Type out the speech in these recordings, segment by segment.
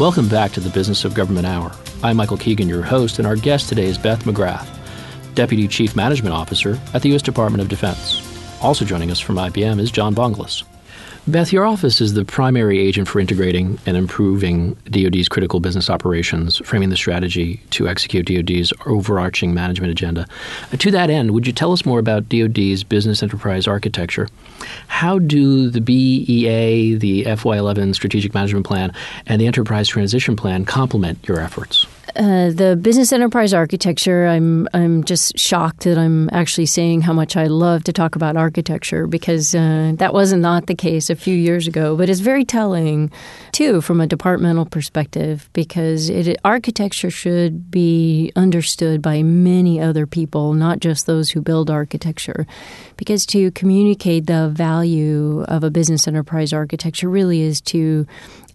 Welcome back to the Business of Government Hour. I'm Michael Keegan, your host, and our guest today is Beth McGrath, Deputy Chief Management Officer at the U.S. Department of Defense. Also joining us from IBM is John Bonglis. Beth, your office is the primary agent for integrating and improving DoD's critical business operations, framing the strategy to execute DoD's overarching management agenda. To that end, would you tell us more about DoD's business enterprise architecture? How do the BEA, the FY11 Strategic Management Plan, and the Enterprise Transition Plan complement your efforts? The business enterprise architecture, I'm just shocked that I'm actually saying how much I love to talk about architecture, because that was not the case a few years ago. But it's very telling, too, from a departmental perspective, because architecture should be understood by many other people, not just those who build architecture. Because to communicate the value of a business enterprise architecture really is to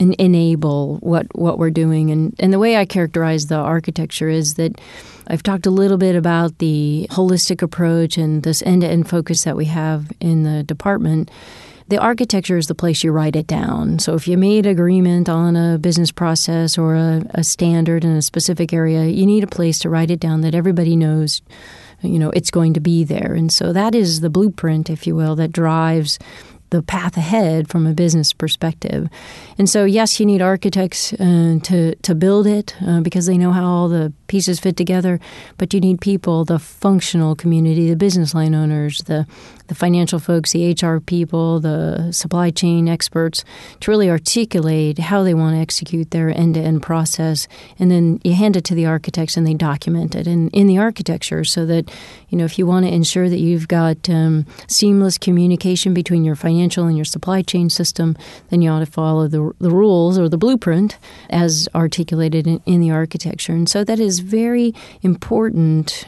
enable what we're doing. And the way I characterize the architecture is that I've talked a little bit about the holistic approach and this end-to-end focus that we have in the department. The architecture is the place you write it down. So if you made agreement on a business process or a standard in a specific area, you need a place to write it down that everybody knows, it's going to be there. And so that is the blueprint, if you will, that drives the path ahead from a business perspective. And so, yes, you need architects to build it because they know how all the pieces fit together, but you need people, the functional community, the business line owners, the financial folks, the HR people, the supply chain experts, to really articulate how they want to execute their end-to-end process. And then you hand it to the architects and they document it in the architecture so that, if you want to ensure that you've got seamless communication between your financial and your supply chain system, then you ought to follow the rules or the blueprint as articulated in the architecture. And so that is very important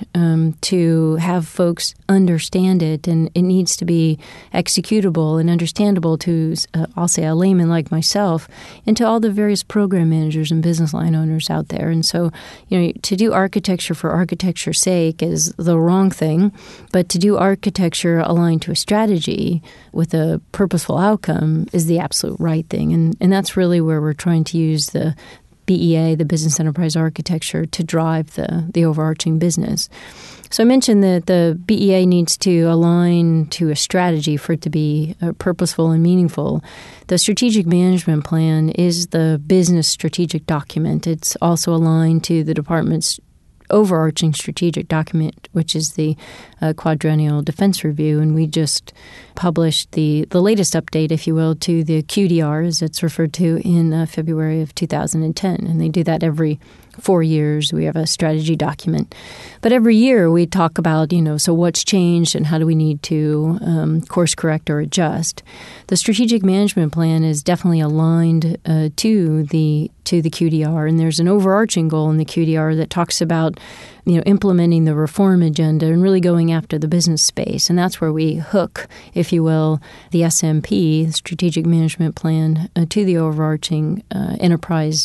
to have folks understand it, and it needs to be executable and understandable to, I'll say, a layman like myself, and to all the various program managers and business line owners out there. And so, to do architecture for architecture's sake is the wrong thing, but to do architecture aligned to a strategy with a purposeful outcome is the absolute right thing. And that's really where we're trying to use the BEA, the Business Enterprise Architecture, to drive the overarching business. So I mentioned that the BEA needs to align to a strategy for it to be purposeful and meaningful. The Strategic Management Plan is the business strategic document. It's also aligned to the department's overarching strategic document, which is the Quadrennial Defense Review. And we just published the latest update, if you will, to the QDR, as it's referred to, in February of 2010. And they do that every 4 years. We have a strategy document. But every year we talk about, so what's changed and how do we need to course correct or adjust. The Strategic Management Plan is definitely aligned to the QDR, and there's an overarching goal in the QDR that talks about implementing the reform agenda and really going after the business space. And that's where we hook, if you will, the SMP, the Strategic Management Plan, to the overarching enterprise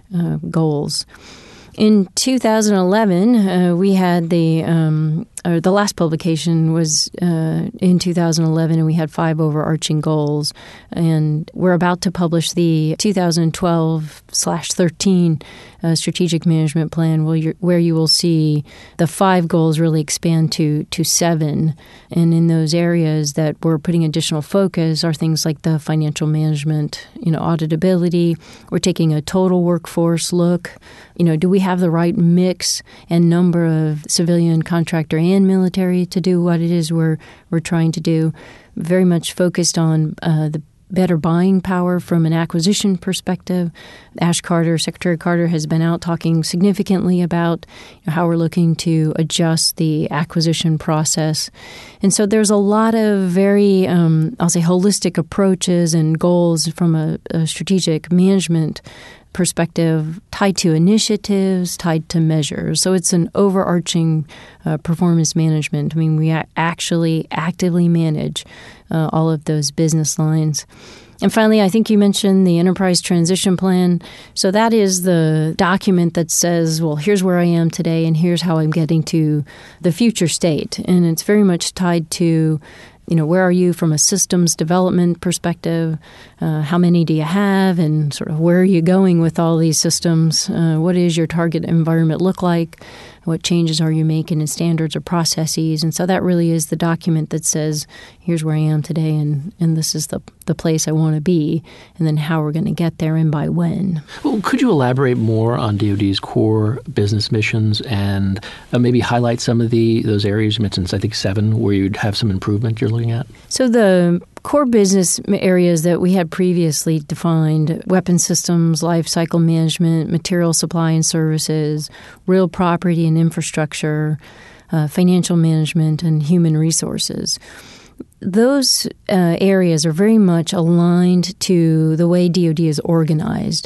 goals. In 2011, we had the last publication was in 2011, and we had 5 overarching goals. And we're about to publish the 2012/13 Strategic Management Plan, where you will see the 5 goals really expand to 7. And in those areas that we're putting additional focus are things like the financial management, auditability. We're taking a total workforce look. Do we have the right mix and number of civilian, contractor, and military to do what it is we're trying to do? Very much focused on the better buying power from an acquisition perspective. Secretary Carter has been out talking significantly about how we're looking to adjust the acquisition process. And so there's a lot of very, holistic approaches and goals from a strategic management perspective tied to initiatives, tied to measures. So it's an overarching performance management. We actually actively manage all of those business lines. And finally, I think you mentioned the Enterprise Transition Plan. So that is the document that says, well, here's where I am today and here's how I'm getting to the future state. And it's very much tied to where are you from a systems development perspective? How many do you have? And sort of where are you going with all these systems? What does your target environment look like? What changes are you making in standards or processes? And so that really is the document that says, here's where I am today, and this is the place I want to be, and then how we're going to get there and by when. Well, could you elaborate more on DoD's core business missions and maybe highlight some of those areas you mentioned, I think 7, where you'd have some improvement you're looking at? So the core business areas that we had previously defined: weapon systems, life cycle management, material supply and services, real property and infrastructure, financial management, and human resources. Those areas are very much aligned to the way DoD is organized.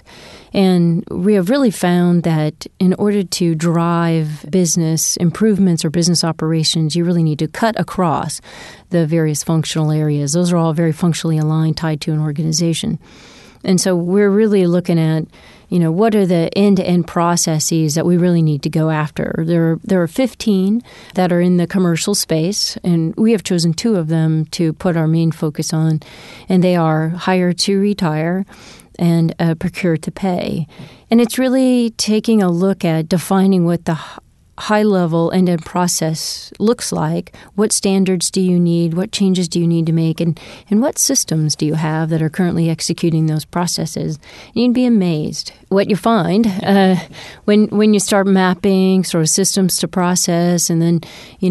And we have really found that in order to drive business improvements or business operations, you really need to cut across the various functional areas. Those are all very functionally aligned, tied to an organization. And so we're really looking at, what are the end-to-end processes that we really need to go after? There are 15 that are in the commercial space, and we have chosen 2 of them to put our main focus on, and they are hire to retire and procure to pay. And it's really taking a look at defining what the high-level end-to-end process looks like. What standards do you need? What changes do you need to make? And what systems do you have that are currently executing those processes? And you'd be amazed what you find when you start mapping sort of systems to process. And then,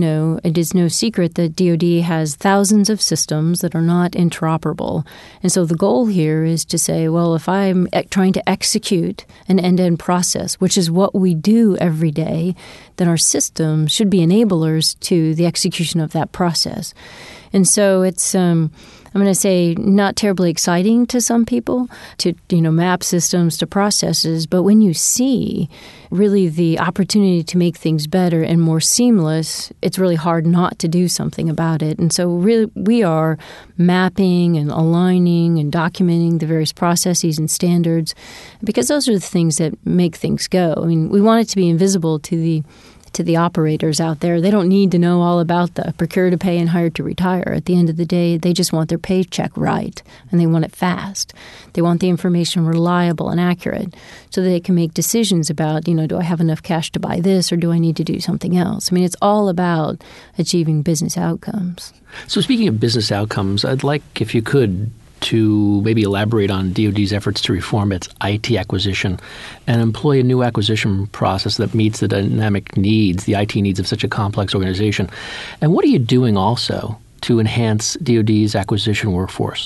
it is no secret that DoD has thousands of systems that are not interoperable. And so the goal here is to say, well, if I'm trying to execute an end-to-end process, which is what we do every day, then our system should be enablers to the execution of that process. And so it's, I'm going to say, not terribly exciting to some people to, map systems to processes. But when you see really the opportunity to make things better and more seamless, it's really hard not to do something about it. And so really we are mapping and aligning and documenting the various processes and standards, because those are the things that make things go. I mean, we want it to be invisible to the operators out there. They don't need to know all about the procure to pay and hire to retire. At the end of the day, they just want their paycheck right, and they want it fast. They want the information reliable and accurate so that they can make decisions about, do I have enough cash to buy this, or do I need to do something else? I mean, it's all about achieving business outcomes. So speaking of business outcomes, I'd like, if you could, to maybe elaborate on DoD's efforts to reform its IT acquisition and employ a new acquisition process that meets the dynamic needs, the IT needs of such a complex organization. And what are you doing also to enhance DoD's acquisition workforce?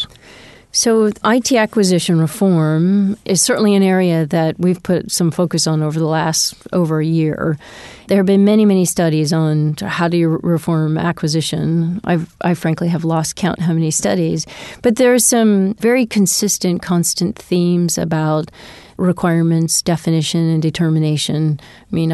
So IT acquisition reform is certainly an area that we've put some focus on over the last over a year. There have been many, many studies on how do you reform acquisition. I frankly have lost count how many studies. But there are some very consistent, constant themes about requirements, definition, and determination. I mean,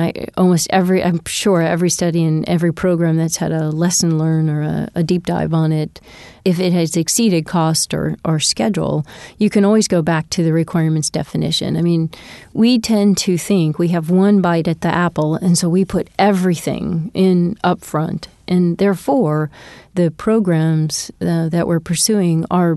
I'm sure every study and every program that's had a lesson learned or a deep dive on it, if it has exceeded cost or schedule, you can always go back to the requirements definition. I mean, we tend to think we have one bite at the apple, and so we put everything in up front. And therefore, the programs that we're pursuing are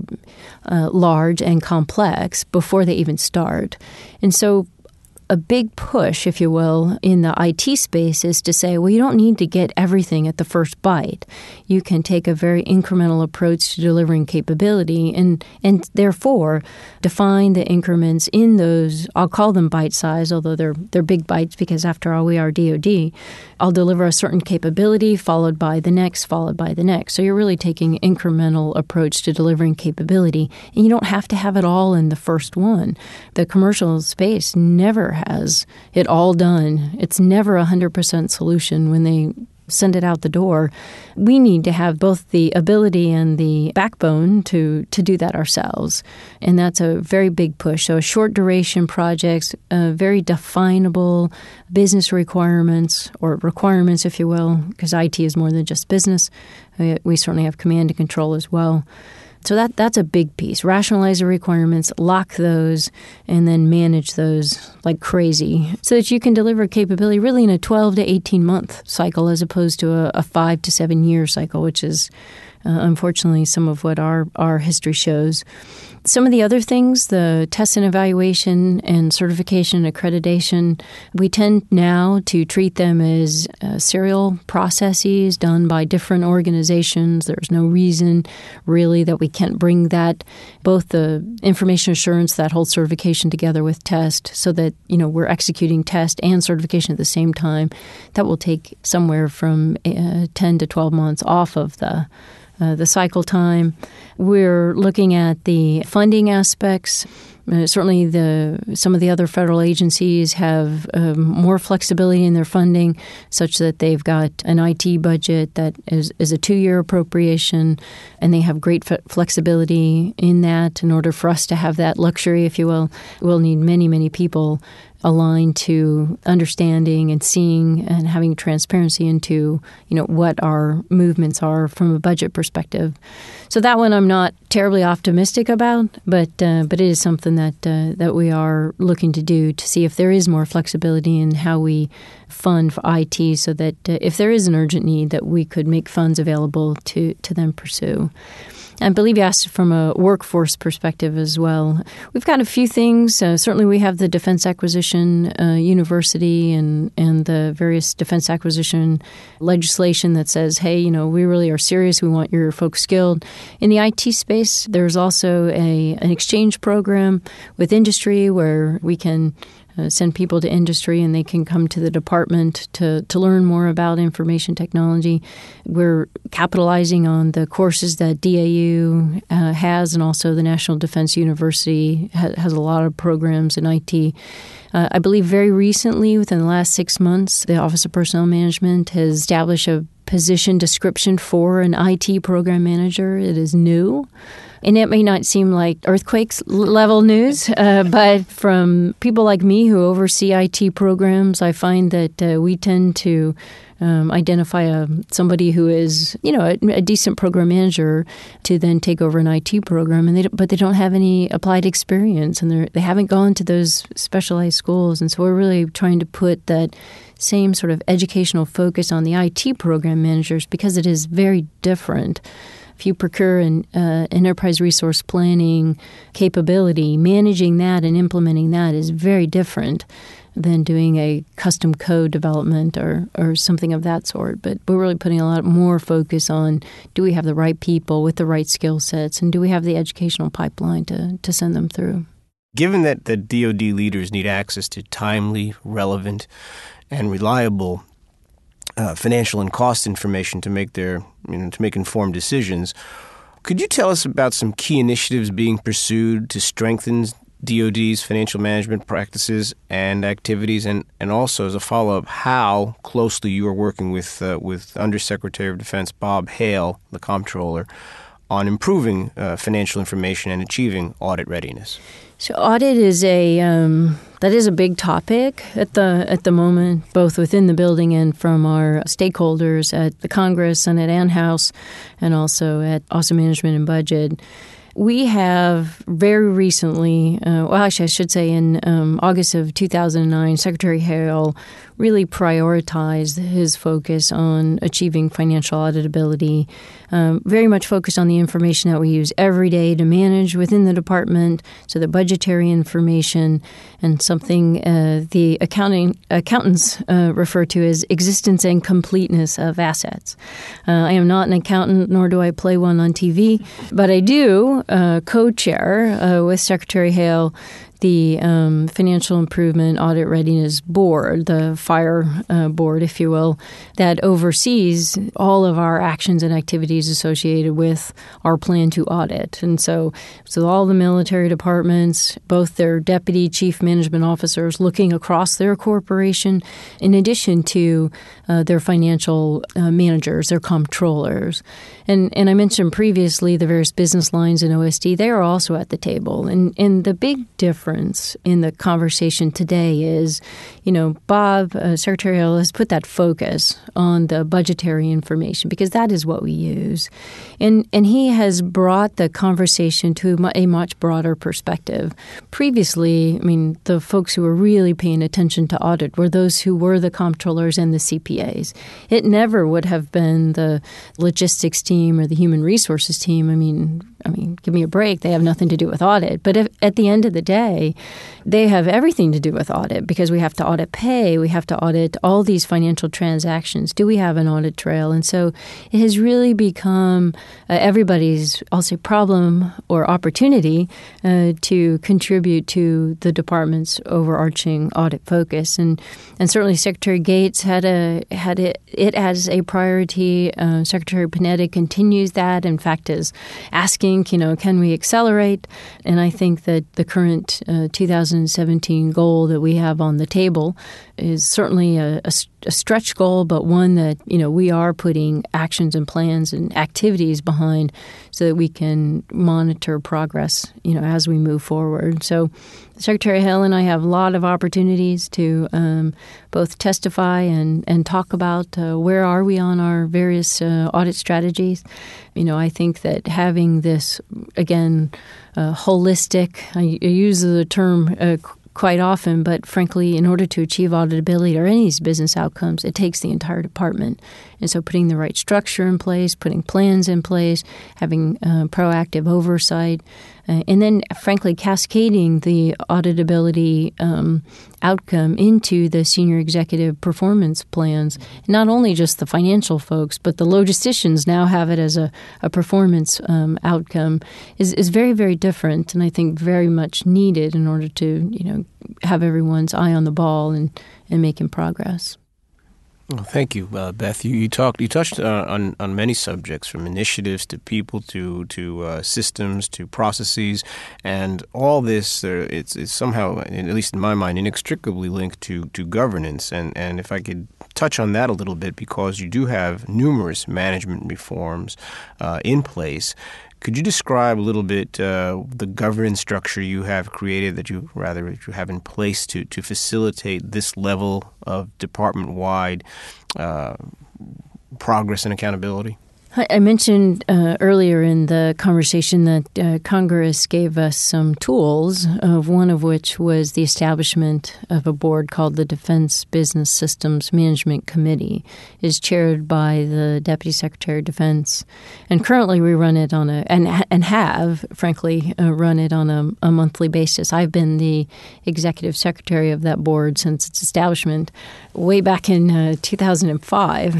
large and complex before they even start. And so a big push, if you will, in the IT space is to say, well, you don't need to get everything at the first bite. You can take a very incremental approach to delivering capability and therefore define the increments in those, I'll call them bite-size, although they're big bites because after all, we are DoD. I'll deliver a certain capability followed by the next, followed by the next. So you're really taking an incremental approach to delivering capability, and you don't have to have it all in the first one. The commercial space never has it all done. It's never a 100% solution when they send it out the door. We need to have both the ability and the backbone to do that ourselves. And that's a very big push. So short duration projects, very definable business requirements, or requirements, if you will, because IT is more than just business. We certainly have command and control as well. So that's a big piece. Rationalize the requirements, lock those, and then manage those like crazy so that you can deliver capability really in a 12 to 18-month cycle as opposed to a 5 to 7 year cycle, which is unfortunately some of what our history shows. Some of the other things, the test and evaluation and certification and accreditation, we tend now to treat them as serial processes done by different organizations. There's no reason really that we can't bring that, both the information assurance, that whole certification together with test so that, we're executing test and certification at the same time. That will take somewhere from 10 to 12 months off of the cycle time. We're looking at the funding aspects. Certainly some of the other federal agencies have more flexibility in their funding such that they've got an IT budget that is a 2-year appropriation, and they have great flexibility in that. In order for us to have that luxury, if you will, we'll need many, many people aligned to understanding and seeing and having transparency into, what our movements are from a budget perspective. So that one I'm not terribly optimistic about, but it is something that we are looking to do to see if there is more flexibility in how we fund for IT so that if there is an urgent need that we could make funds available to then pursue. I believe you asked from a workforce perspective as well. We've got a few things. Certainly we have the Defense Acquisition University and the various defense acquisition legislation that says, hey, we really are serious. We want your folks skilled. In the IT space, there's also an exchange program with industry where we can send people to industry and they can come to the department to learn more about information technology. We're capitalizing on the courses that DAU has, and also the National Defense University has a lot of programs in IT. I believe very recently, within the last 6 months, the Office of Personnel Management has established a position description for an IT program manager. It is new. And it may not seem like earthquakes level news, but from people like me who oversee IT programs, I find that we tend to identify somebody who is, a decent program manager to then take over an IT program, but they don't have any applied experience, and they haven't gone to those specialized schools. And so we're really trying to put that same sort of educational focus on the IT program managers because it is very different. If you procure an enterprise resource planning capability, managing that and implementing that is very different than doing a custom code development or something of that sort. But we're really putting a lot more focus on, do we have the right people with the right skill sets, and do we have the educational pipeline to send them through? Given that the DoD leaders need access to timely, relevant, and reliable financial and cost information to make to make informed decisions, could you tell us about some key initiatives being pursued to strengthen DoD's financial management practices and activities, and also as a follow-up, how closely you are working with Undersecretary of Defense Bob Hale, the Comptroller, on improving financial information and achieving audit readiness? So audit is that is a big topic at the moment, both within the building and from our stakeholders at the Congress, Senate, and House, and also at Office of Management and Budget. We have very recently, I should say in August of 2009, Secretary Hale really prioritized his focus on achieving financial auditability, very much focused on the information that we use every day to manage within the department, so the budgetary information and something the accountants refer to as existence and completeness of assets. I am not an accountant, nor do I play one on TV, but I do co-chair with Secretary Hale the Financial Improvement Audit Readiness Board, the FIRE board, if you will, that oversees all of our actions and activities associated with our plan to audit. And so all the military departments, both their deputy chief management officers looking across their corporation, in addition to their financial managers, their comptrollers. And I mentioned previously the various business lines in OSD, they are also at the table. And the big difference difference in the conversation today is, Bob, Secretary Hill, has put that focus on the budgetary information because that is what we use. And he has brought the conversation to a much broader perspective. Previously, the folks who were really paying attention to audit were those who were the comptrollers and the CPAs. It never would have been the logistics team or the human resources team. Give me a break. They have nothing to do with audit. But at the end of the day, they have everything to do with audit because we have to audit pay. We have to audit all these financial transactions. Do we have an audit trail? And so it has really become everybody's, I'll say, problem or opportunity to contribute to the department's overarching audit focus. And certainly Secretary Gates had it as a priority. Secretary Panetta continues that. In fact, is asking, can we accelerate? And I think that the current 2017 goal that we have on the table is certainly a stretch goal, but one that, we are putting actions and plans and activities behind so that we can monitor progress, as we move forward. So Secretary Hill and I have a lot of opportunities to both testify and talk about where are we on our various audit strategies. I think that having this, again, holistic, I use the term quite often, but frankly, in order to achieve auditability or any of these business outcomes, it takes the entire department. And so putting the right structure in place, putting plans in place, having proactive oversight, and then, frankly, cascading the auditability outcome into the senior executive performance plans. Not only just the financial folks, but the logisticians now have it as a performance outcome is very, very different, and I think very much needed in order to, have everyone's eye on the ball and making progress. Well, thank you, Beth. You touched on many subjects, from initiatives to people to systems to processes, and all this it's somehow, at least in my mind, inextricably linked to governance. And if I could touch on that a little bit, because you do have numerous management reforms in place. Could you describe a little bit the governance structure you have created, that you have in place to facilitate this level of department-wide progress and accountability? I mentioned earlier in the conversation that Congress gave us some tools, one of which was the establishment of a board called the Defense Business Systems Management Committee. It is chaired by the Deputy Secretary of Defense. And currently we run it on and have, frankly, run it on a monthly basis. I've been the executive secretary of that board since its establishment way back in 2005.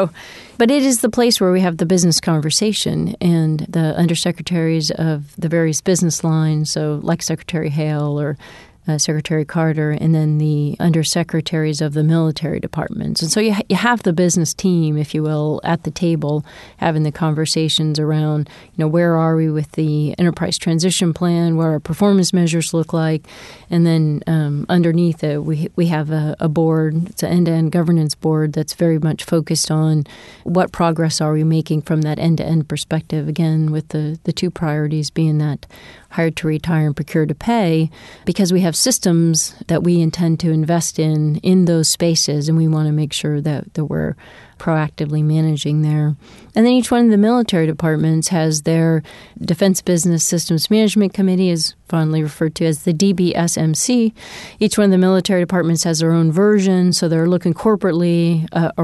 But it is the place where we have the business conversation, and the undersecretaries of the various business lines, so like Secretary Hale or Secretary Carter, and then the undersecretaries of the military departments. And so you have the business team, if you will, at the table having the conversations around, where are we with the enterprise transition plan, what our performance measures look like, and then underneath it, we have a board, it's an end-to-end governance board that's very much focused on what progress are we making from that end-to-end perspective, again, with the two priorities being that hired to retire and procure to pay, because we have systems that we intend to invest in those spaces, and we want to make sure that we're proactively managing there. And then each one of the military departments has their Defense Business Systems Management Committee, is fondly referred to as the DBSMC. Each one of the military departments has their own version, so they're looking corporately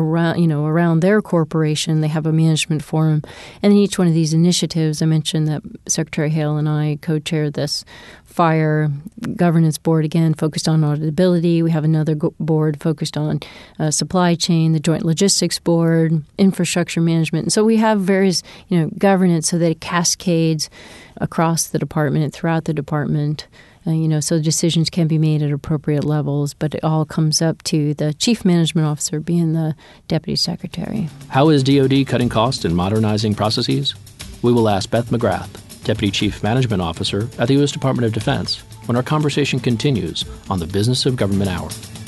around their corporation. They have a management forum. And in each one of these initiatives, I mentioned that Secretary Hale and I co-chair this fire governance board, again, focused on auditability. We have another board focused on supply chain, the Joint Logistics Board, infrastructure management. And so we have various, governance so that it cascades across the department and throughout the department, so decisions can be made at appropriate levels, but it all comes up to the chief management officer being the deputy secretary. How is DoD cutting costs and modernizing processes? We will ask Beth McGrath, Deputy Chief Management Officer at the U.S. Department of Defense, when our conversation continues on the Business of Government Hour.